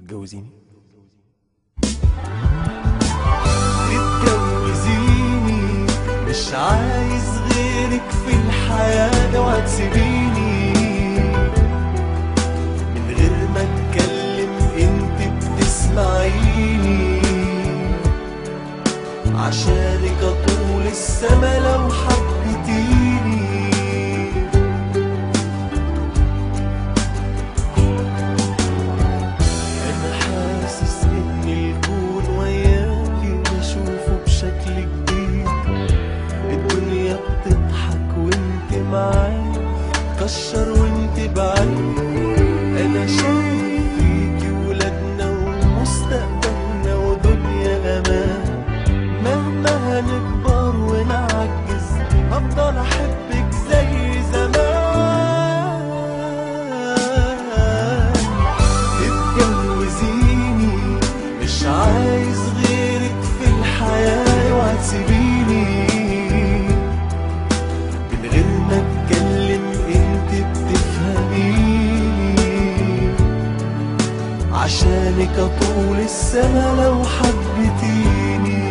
تتجوزيني؟ تتجوزيني، مش عايز غيرك في الحياة ده، وهتسيبيني من غير ما اتكلم انت بتسمعيني، عشانك اطول السما لو حبيتيني. انا حاسس ان الكون وياكي بشوفه بشكل جديد، الدنيا بتضحك وانت معايا، كشر وانت بعيد. انا شايف فيكي ولادنا ومستقبلنا ودنيا امان، مهما هنكبر ونعجز هفضل احبك زي زمان. تتجوزيني، مش عايز غيرك في الحياة، وهتسيبيني من غير ما اتكلم انت بتفهميني، عشانك اطول السما لو حبيتيني.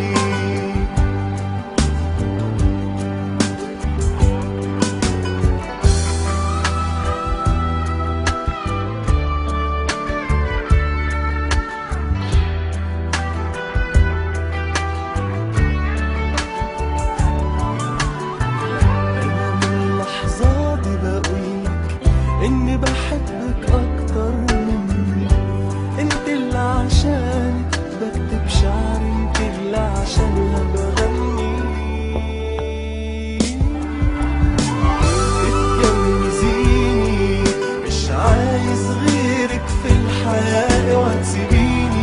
إني بحبك أكتر مني، انت اللي عشانك بكتب شعري، انت اللي عشانها بغني. اتجوزيني، مش عايز غيرك في الحياة، وهتسيبيني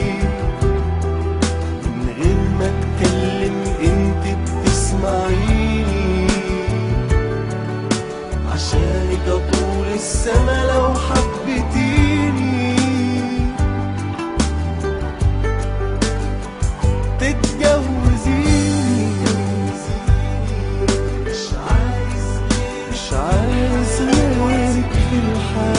من غير ما اتكلم انت بتسمعيني، عشانك اطول السما لو حبيتيني. تتجوزيني، مش عايز غيرك في الحياة.